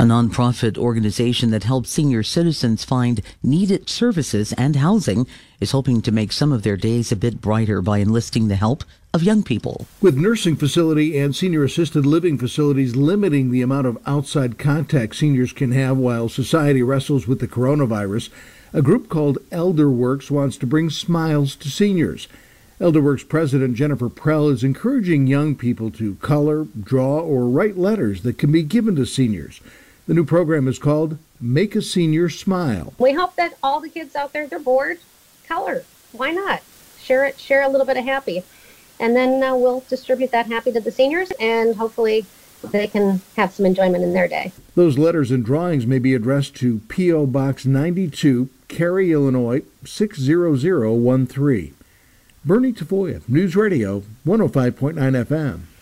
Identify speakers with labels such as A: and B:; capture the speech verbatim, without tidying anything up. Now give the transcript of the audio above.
A: nonprofit organization that helps senior citizens find needed services and housing, is hoping to make some of their days a bit brighter by enlisting the help of young people.
B: With nursing facility and senior assisted living facilities limiting the amount of outside contact seniors can have while society wrestles with the coronavirus, a group called ElderWorks wants to bring smiles to seniors. ElderWorks President Jennifer Prell is encouraging young people to color, draw, or write letters that can be given to seniors. The new program is called Make a Senior Smile.
C: We hope that all the kids out there, they're bored, color. Why not? Share it, share a little bit of happy. And then uh, we'll distribute that happy to the seniors, and hopefully they can have some enjoyment in their day.
B: Those letters and drawings may be addressed to P O. Box ninety-two, Cary, Illinois, six zero zero one three. Bernie Tafoya, News Radio, one oh five point nine F M.